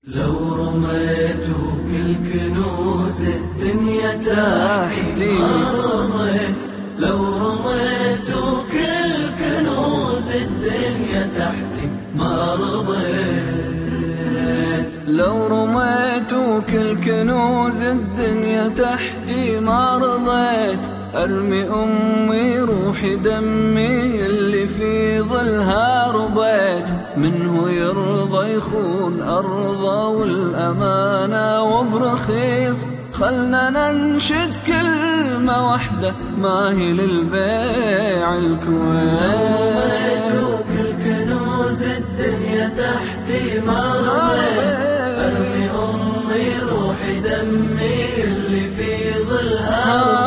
لو رميت كل كنوز الدنيا تحتي ما رضيت. لو رميت كل كنوز الدنيا تحتي ما رضيت. لو رميت كل كنوز الدنيا تحتي ما رضيت. أرمي أمي روحي دمي اللي في ظلها ربيت. منه يرضى يخون أرضه والأمانة وبرخيص. خلنا ننشد كلمة واحدة ما هي للبيع الكويت. لو رميت كل كنوز الدنيا تحتي ما رضيت. أرمي أمي روحي دمي اللي في ظلها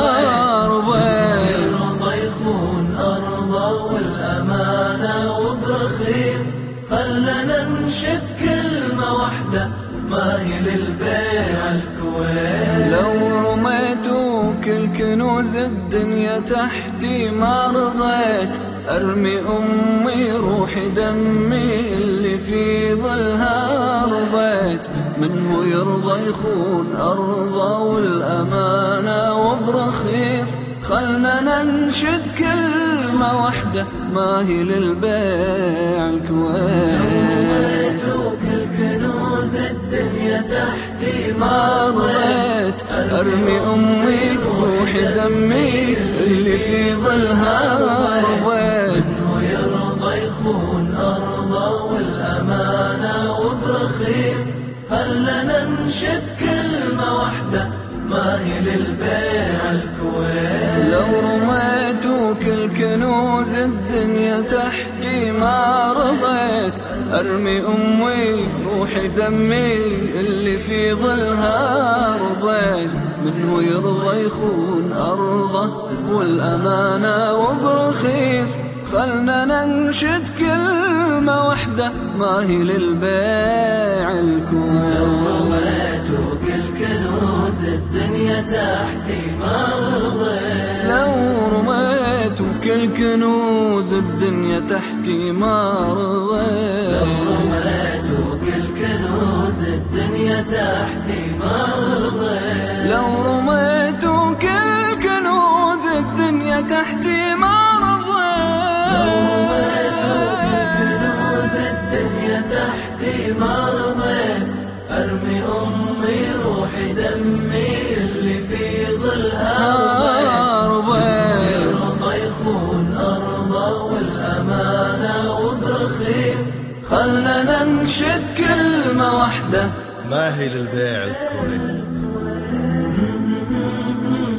ربيت. يرضى يخون أرضه والأمانة وبرخيص. خلنا ننشد كلمة واحدة ما هي للبيع الكويت. لو رميت كل كنوز الدنيا تحتي ما رضيت. أرمي أمي روحي دمي اللي في ظلها ربيت. منه يرضى يخون أرضه والأمانة وبرخيص. خلنا ننشد كلمة واحدة ما هي للبيع الكويت. كل كنوز الدنيا تحتي ما رضيت. أرمي أمي روحي دمي اللي في ظلها ربيت. منه يرضى يخون أرضه والأمانة وبرخيص. خلنا ننشد كلمة واحدة ما هي للبيع الكويت. لو رميت كل كنوز الدنيا تحتي ما رضيت. أرمي أمي روحي دمي اللي في ظلها ربيت. منه يرضى يخون أرضه والأمانة وبرخيص. خلنا ننشد كلمة واحدة ما هي للبيع الكويت. لو رميت كل كنوز الدنيا تحتي ما رضيت. لو رميت كل كنوز الدنيا تحتي ما رضيت. لو رميت كل كنوز الدنيا تحتي ما رضيت. لو رميت كل كنوز الدنيا تحتي ما رضيت. أرمي أمي روحي دمي اللي في ظلها ربيت. يرضى يخون أرضه والأمانة وبرخيص. خلنا ننشد كلمة واحدة ما هي للبيع الكويت.